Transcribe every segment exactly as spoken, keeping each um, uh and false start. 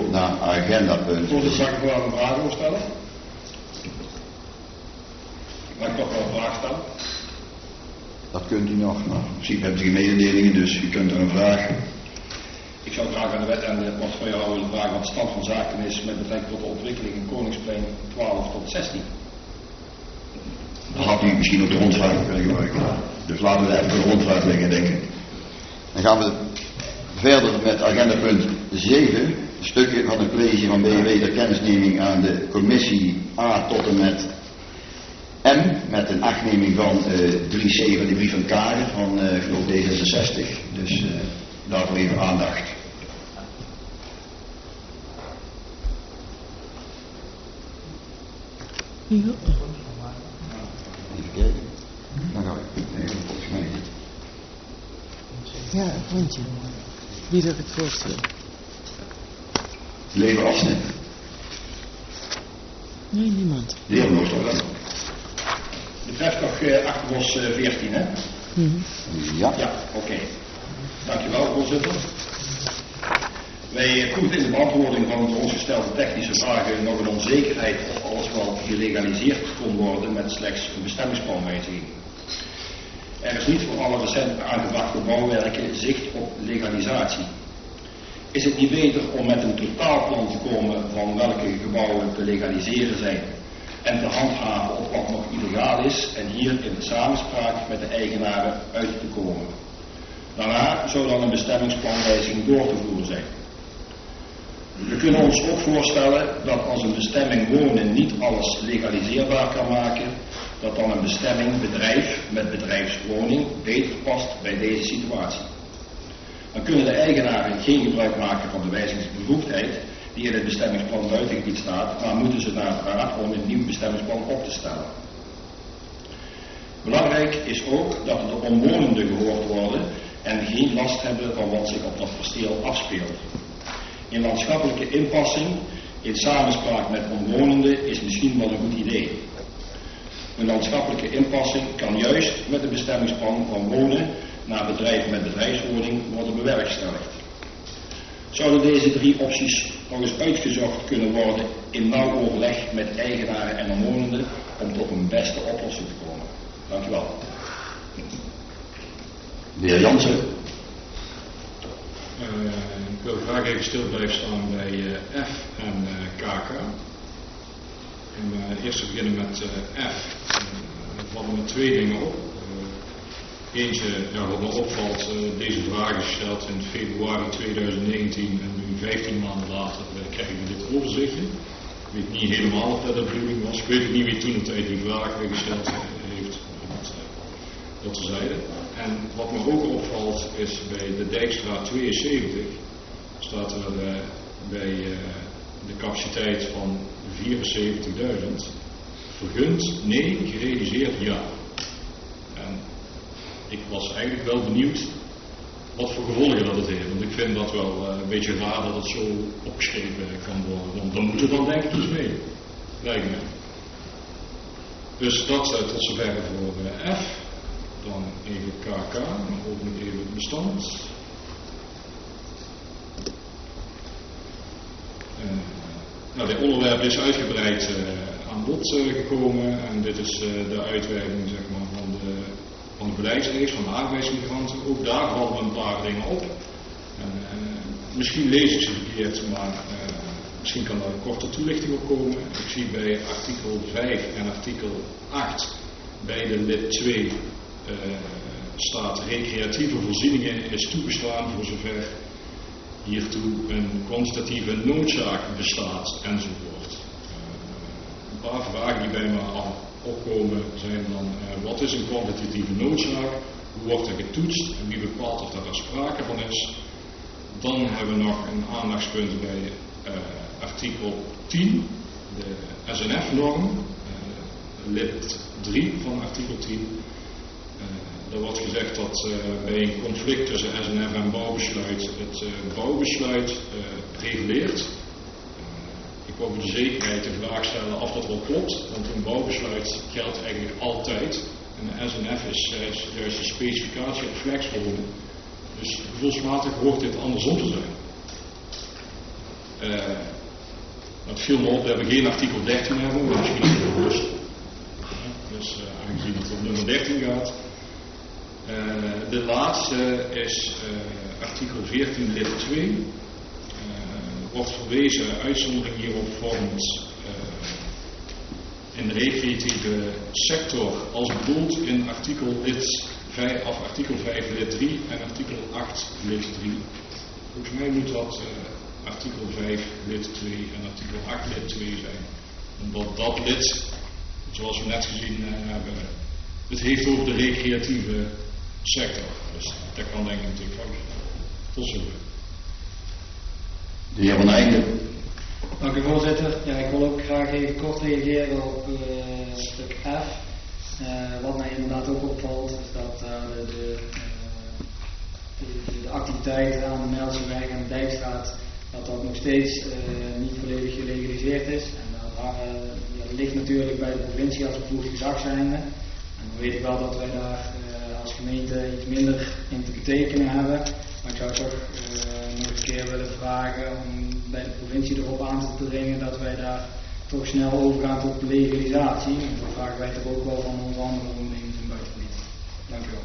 komt naar agendapunt. Voorzitter, mag ik wel een vraag overstellen? Mag ik toch wel een vraag stellen? Dat kunt u nog, maar in principe hebt u geen mededelingen, dus u kunt er een vraag. Ik zou graag aan de wet en de portefeuillehouder willen vragen wat de stand van zaken is met betrekking tot de ontwikkeling in Koningsplein twaalf tot zestien. Dan had u misschien ook de rondvraag kunnen gebruiken. Dus laten we even de rondvraag liggen, denk ik. Dan gaan we verder met agendapunt zeven. Stukken van het college van B W ter kennisneming aan de commissie A tot en met M. Met een achtneming van uh, drie C van de brief van Kager van uh, geloof D zesenzestig. Dus uh, daarvoor even aandacht. Ja. Even kijken. Dan ga ik even volgens mij. Ja, een rondje. Wie dat ik voorstel? Leven afsnit. Nee, niemand. De heer Noordstok. Betreft toch uh, Achterbos uh, veertien, hè? Mm-hmm. Ja. Ja, oké. Okay. Dankjewel, voorzitter. Wij proeven in de beantwoording van de ons gestelde technische vragen nog een onzekerheid of alles wel gelegaliseerd kon worden met slechts een bestemmingsplanwijziging. Er is niet voor alle recent aangebrachte bouwwerken zicht op legalisatie. Is het niet beter om met een totaalplan te komen van welke gebouwen te legaliseren zijn en te handhaven op wat nog illegaal is en hier in de samenspraak met de eigenaren uit te komen? Daarna zou dan een bestemmingsplanwijziging door te voeren zijn. We kunnen ons ook voorstellen dat als een bestemming wonen niet alles legaliseerbaar kan maken, dat dan een bestemming bedrijf met bedrijfswoning beter past bij deze situatie. Dan kunnen de eigenaren geen gebruik maken van de wijzigingsbevoegdheid die in het bestemmingsplan buitengebied staat, maar moeten ze naar de raad om een nieuw bestemmingsplan op te stellen. Belangrijk is ook dat de omwonenden gehoord worden en geen last hebben van wat zich op dat perceel afspeelt. Een landschappelijke inpassing in samenspraak met omwonenden is misschien wel een goed idee. Een landschappelijke inpassing kan juist met een bestemmingsplan van wonen naar bedrijf met bedrijfswoning worden bewerkstelligd. Zouden deze drie opties nog eens uitgezocht kunnen worden in nauw overleg met eigenaren en omwonenden om tot een beste oplossing te komen? Dank u wel. De heer Jansen. Uh, ik wil graag even stil blijven staan bij uh, F en uh, K K. En uh, eerst beginnen met uh, F. Uh, er vallen me twee dingen op. Uh, eentje, ja, wat me opvalt, uh, deze vraag is gesteld in februari tweeduizend negentien en nu vijftien maanden later uh, krijgen we dit overzichtje. Ik weet niet helemaal of dat de bedoeling was. Ik weet niet wie toen de tijd die vraag weer gesteld heeft. Dat, uh, dat terzijde. En wat me ook opvalt is bij de Dijkstraat tweeënzeventig staat er uh, bij uh, de capaciteit van vierenzeventigduizend vergund, nee, gerealiseerd ja. En ik was eigenlijk wel benieuwd wat voor gevolgen dat het heeft, want ik vind dat wel uh, een beetje raar dat het zo opgeschreven kan worden, want dan moet er dan denk ik iets mee, lijkt me. Dus dat uh, tot zover voor uh, F. Dan even K K, dan open ik even het bestand. Uh, nou, dit onderwerp is uitgebreid uh, aan bod uh, gekomen en dit is uh, de uitwerking zeg maar, van, de, van de beleidsreeks van de arbeidsmigranten. Ook daar vallen een paar dingen op. En, uh, misschien lees ik ze verkeerd, maar uh, misschien kan daar een korte toelichting op komen. Ik zie bij artikel vijf en artikel acht bij de lid twee Uh, staat recreatieve voorzieningen is toegestaan voor zover hiertoe een kwantitatieve noodzaak bestaat enzovoort. Uh, een paar vragen die bij me al opkomen zijn dan uh, wat is een kwantitatieve noodzaak, hoe wordt er getoetst en wie bepaalt of daar sprake van is. Dan hebben we nog een aandachtspunt bij uh, artikel tien, de S N F-norm, uh, lid drie van artikel tien. Uh, er wordt gezegd dat uh, bij een conflict tussen S N F en bouwbesluit het uh, bouwbesluit uh, reguleert. Uh, ik wil voor de zekerheid de vraag stellen of dat wel klopt, want een bouwbesluit geldt eigenlijk altijd. En de S N F is uh, juist een specificatie op flexwonen. Dus gevoelsmatig hoort dit andersom te zijn. Uh, dat viel me op dat we geen artikel dertien hebben, maar misschien is het bewust. Dus uh, aangezien het op nummer dertien gaat. Uh, de laatste is uh, artikel veertien lid twee. Uh, wordt verwezen, uitzondering hierop vormt uh, in de recreatieve sector als bedoeld in artikel, lid vijf, of artikel vijf lid drie en artikel acht lid drie. Volgens mij moet dat uh, artikel vijf lid twee en artikel acht lid twee zijn. Omdat dat lid, zoals we net gezien uh, hebben, het heeft over de recreatieve sector. Dus dat kan denk ik natuurlijk fout zijn. Tot zover. De heer Van Eijden. Dank u voorzitter. Ja, ik wil ook graag even kort reageren op uh, stuk F. Uh, wat mij inderdaad ook opvalt is dat uh, de, de, uh, de, de activiteiten aan de Melseweg en de Dijkstraat, dat dat nog steeds uh, niet volledig gelegaliseerd is. En dat, uh, dat ligt natuurlijk bij de provincie als bevoegd gezag zijnde. En we weten wel dat wij daar uh, als gemeente iets minder in te betekenen hebben. Maar ik zou toch uh, nog een keer willen vragen om bij de provincie erop aan te dringen dat wij daar toch snel overgaan tot legalisatie. En dan vragen wij toch ook wel van onze andere ondernemers in buitengebied. Dank u wel.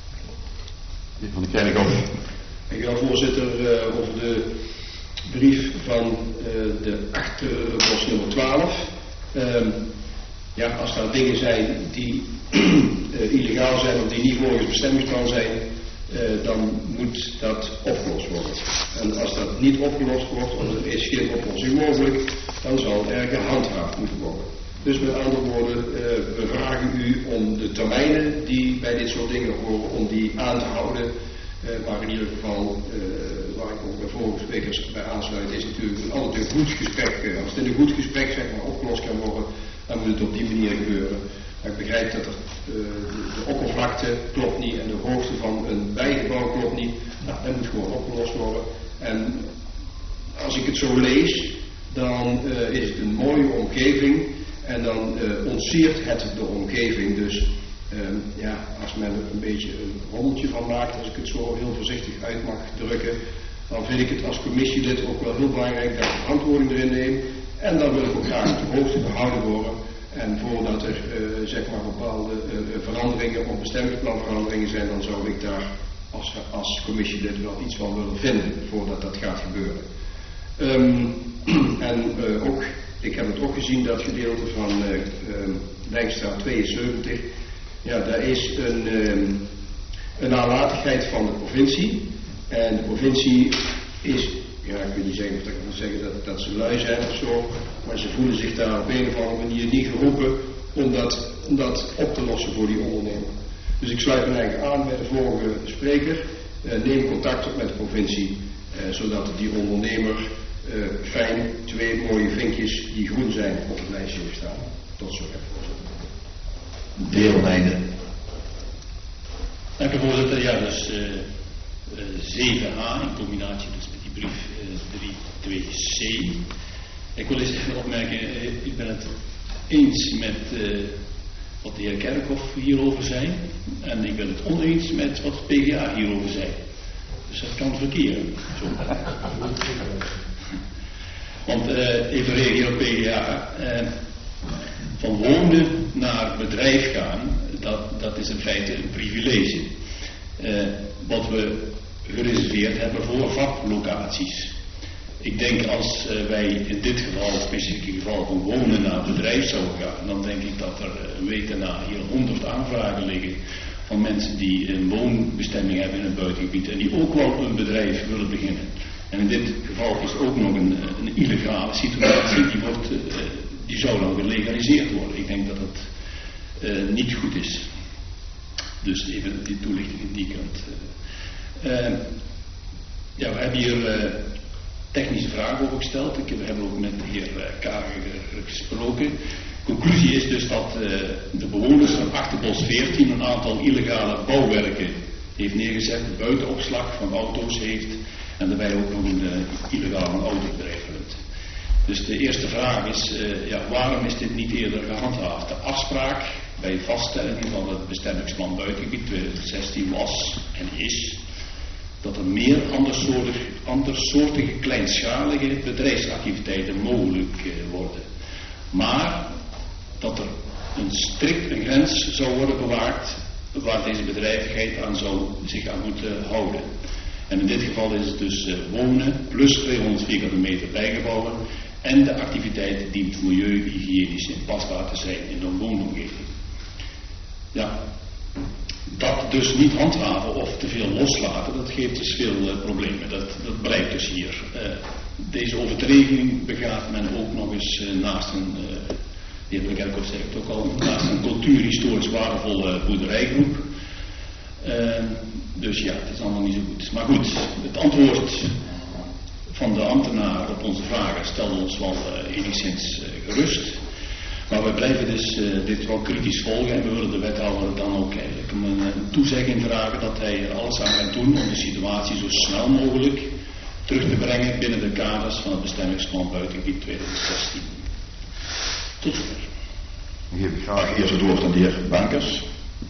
Meneer Van de Kerkhof. Ik wil voorzitter uh, over de brief van uh, de achterbos nummer twaalf. Um, ja, als er dingen zijn die uh, illegaal zijn of die niet volgens het bestemmingsplan zijn, uh, dan moet dat opgelost worden. En als dat niet opgelost wordt, of er is geen oplossing mogelijk, dan zal er gehandhaafd moeten worden. Dus met andere woorden, uh, we vragen u om de termijnen die bij dit soort dingen horen, om die aan te houden. Uh, maar in ieder geval, uh, waar ik ook bij vorige sprekers bij aansluit, is natuurlijk een altijd een goed gesprek. Uh, als het in een goed gesprek zeg maar opgelost kan worden, dan moet het op die manier gebeuren. Maar ik begrijp dat er, uh, de, de oppervlakte klopt niet en de hoogte van een bijgebouw klopt niet. Nou, dat moet gewoon opgelost worden. En als ik het zo lees, dan uh, is het een mooie omgeving en dan uh, ontsiert het de omgeving. Dus um, ja, als men er een beetje een rommeltje van maakt, als ik het zo heel voorzichtig uit mag drukken, dan vind ik het als commissielid ook wel heel belangrijk dat ik verantwoording erin neem. En dan wil ik ook graag op de hoogte gehouden worden. En voordat er uh, zeg maar bepaalde uh, veranderingen of bestemmingsplanveranderingen zijn, dan zou ik daar als, als commissielid wel iets van willen vinden voordat dat gaat gebeuren. Um, en uh, ook, ik heb het ook gezien, dat gedeelte van uh, uh, Dijkstraat tweeënzeventig. Ja, daar is een, um, een nalatigheid van de provincie. En de provincie is, ja, ik wil niet zeggen of ik kan zeggen dat, dat ze lui zijn of zo, maar ze voelen zich daar op een of andere manier niet geroepen om dat, om dat op te lossen voor die ondernemer. Dus ik sluit me eigenlijk aan bij de vorige spreker. Uh, neem contact op met de provincie, uh, zodat die ondernemer uh, fijn twee mooie vinkjes die groen zijn op het lijstje heeft staan. Tot zover. De heer Van Eijden. Dank u voorzitter. Ja, dus uh, uh, zeven a in combinatie dus met die brief uh, drie twee c. Ik wil eens even opmerken, uh, ik ben het eens met uh, wat de heer Kerkhof hierover zei en ik ben het oneens met wat de P G A hierover zei. Dus dat kan verkeren. Zo. Want uh, even reageren op P G A. Uh, van wonen naar bedrijf gaan, dat, dat is in feite een privilege. Uh, wat we gereserveerd hebben voor vaklocaties. Ik denk als uh, wij in dit geval, het specifieke geval van wonen naar bedrijf zouden gaan, dan denk ik dat er een week daarna hier honderd aanvragen liggen van mensen die een woonbestemming hebben in het buitengebied en die ook wel een bedrijf willen beginnen. En in dit geval is ook nog een, een illegale situatie, die, wordt, uh, die zou dan gelegaliseerd worden. Ik denk dat dat uh, niet goed is. Dus even die toelichting in die kant. Uh, ja, we hebben hier uh, technische vragen over gesteld. Ik, we hebben ook met de heer uh, Kager gesproken. Conclusie is dus dat uh, de bewoners van Achterbos veertien een aantal illegale bouwwerken heeft neergezet, buitenopslag van auto's heeft en daarbij ook nog een uh, illegale autobedrijf runt. Dus de eerste vraag is, uh, ja, waarom is dit niet eerder gehandhaafd? De afspraak bij vaststelling van het bestemmingsplan buitengebied tweeduizend zestien was en is dat er meer andersoortige, andersoortige kleinschalige bedrijfsactiviteiten mogelijk uh, worden. Maar dat er een strikt een grens zou worden bewaakt waar deze bedrijvigheid aan zou zich aan moeten houden. En in dit geval is het dus uh, wonen plus tweehonderd vierkante meter bijgebouwen en de activiteit dient milieuhygiënisch inpasbaar te zijn in een woonomgeving. Ja, dat dus niet handhaven of te veel loslaten, dat geeft dus veel uh, problemen. Dat, dat blijkt dus hier. Uh, deze overtreding begaat men ook nog eens uh, naast een, uh, de heer Kerkhoff zei het ook al, naast een cultuurhistorisch waardevolle boerderijgroep. Uh, dus ja, het is allemaal niet zo goed. Maar goed, het antwoord van de ambtenaar op onze vragen stelde ons wel uh, enigszins uh, gerust. Maar we blijven dus uh, dit wel kritisch volgen en we willen de wethouder dan ook eigenlijk een, een toezegging vragen dat hij er alles aan gaat doen om de situatie zo snel mogelijk terug te brengen binnen de kaders van het bestemmingsplan buitengebied tweeduizend zestien. Tot zover. Dan geef ik graag eerst het woord aan de heer Bankers.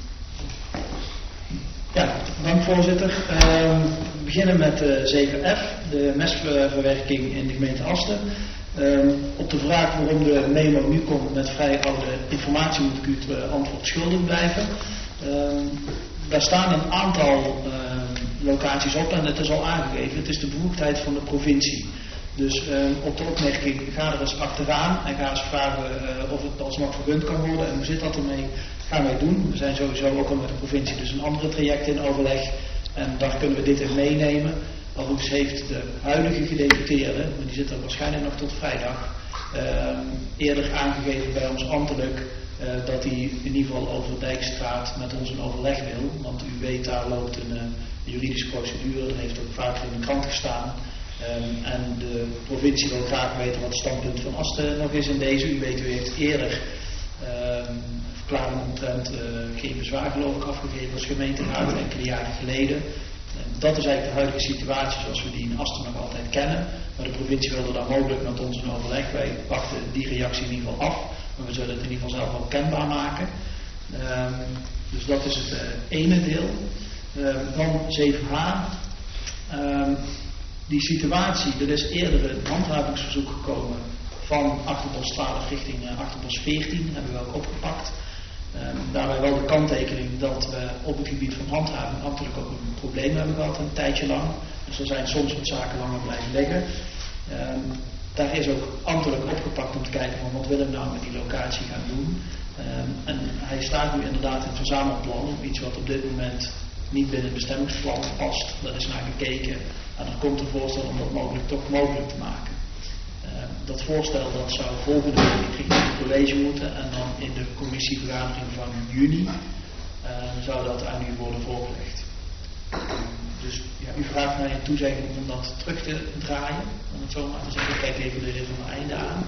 Ja, dank voorzitter. Uh, we beginnen met uh, zeven F, de mestverwerking in de gemeente Asten. Uh, op de vraag waarom de memo nu komt met vrij oude informatie moet ik u het uh, antwoord schuldig blijven. Uh, daar staan een aantal uh, locaties op en het is al aangegeven, het is de bevoegdheid van de provincie. Dus uh, op de opmerking, ga er eens achteraan en ga eens vragen uh, of het alsnog vergund kan worden en hoe zit dat ermee, gaan wij doen. We zijn sowieso ook al met de provincie dus een andere traject in overleg en daar kunnen we dit in meenemen. Overigens heeft de huidige gedeputeerde, maar die zit er waarschijnlijk nog tot vrijdag, uh, eerder aangegeven bij ons ambtelijk uh, dat hij in ieder geval over de Dijkstraat met ons in overleg wil. Want u weet, daar loopt een uh, juridische procedure, dat heeft ook vaker in de krant gestaan. Um, en de provincie wil graag weten wat het standpunt van Asten nog is in deze. U weet, u heeft eerder uh, verklaring omtrent uh, geen bezwaar geloof ik afgegeven als gemeenteraad enkele jaren geleden. Dat is eigenlijk de huidige situatie zoals we die in Asten nog altijd kennen. Maar de provincie wilde dan mogelijk met ons in overleg. Wij wachten die reactie in ieder geval af. Maar we zullen het in ieder geval zelf ook kenbaar maken. Um, dus dat is het uh, ene deel. Uh, dan zeven H. Um, die situatie, er is eerder een handhavingsverzoek gekomen van Achterbos twaalf richting uh, Achterbos veertien. Hebben we ook opgepakt. Um, daarbij wel de kanttekening dat we op het gebied van handhaving ambtelijk ook een probleem hebben gehad een tijdje lang. Dus er zijn soms wat zaken langer blijven liggen. Um, daar is ook ambtelijk opgepakt om te kijken van wat willen we nou met die locatie gaan doen. Um, en hij staat nu inderdaad in het verzamelplan, iets wat op dit moment niet binnen het bestemmingsplan past. Daar is naar gekeken en er komt een voorstel om dat mogelijk toch mogelijk te maken. Uh, dat voorstel dat zou volgende week richting het college moeten en dan in de commissievergadering van juni uh, zou dat aan u worden voorgelegd. Dus ja, u vraagt mij een toezegging om dat terug te draaien, om het zo maar te zeggen. Ik kijk even de rit van mijn einde aan.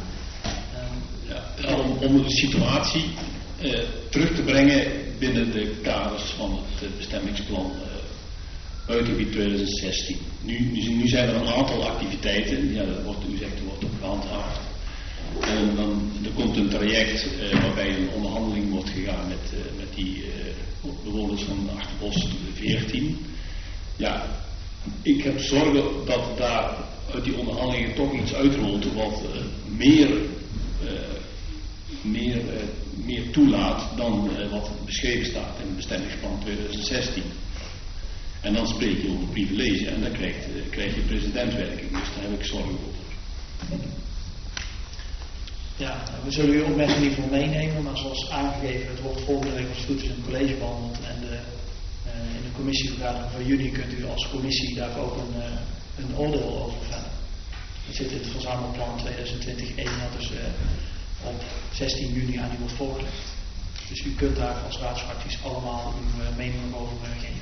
Uh, ja, om, om de situatie uh, terug te brengen binnen de kaders van het uh, bestemmingsplan uh, buitengebied tweeduizend zestien. Nu, nu zijn er een aantal activiteiten, ja, dat wordt, u zegt, er wordt ook gehandhaafd. En dan er komt een traject uh, waarbij een onderhandeling wordt gegaan met, uh, met die uh, bewoners van Achterbos veertien. Ja, ik heb zorgen dat daar uit die onderhandelingen toch iets uitrolt wat uh, meer, uh, meer, uh, meer toelaat dan uh, wat beschreven staat in het bestemmingsplan tweeduizend zestien. En dan spreek je over privilege en dan krijg je, krijg je presidentswerking. Dus daar heb ik zorgen over. Ja, we zullen uw opmerking in ieder geval meenemen, maar zoals aangegeven, het wordt volgende week als het goed is in het college behandeld en de, uh, in de commissievergadering van juni kunt u als commissie daar ook een, uh, een oordeel over vellen. Dat zit in het verzamelplan tweeduizend twintig één dat dus uh, op zestien juni aan u wordt voorgelegd. Dus u kunt daar als raadsfracties allemaal uw uh, mening over uh, geven.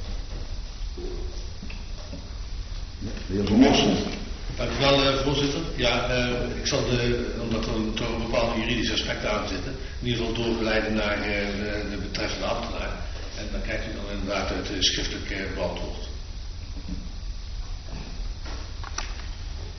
De heer Van Mossen. Dank u wel, uh, voorzitter. Ja, uh, ik zal de, omdat er toch een bepaalde juridische aspecten aan zitten, in ieder geval doorgeleiden naar uh, de, de betreffende ambtenaar. En dan krijgt u dan inderdaad het uh, schriftelijk uh, beantwoord.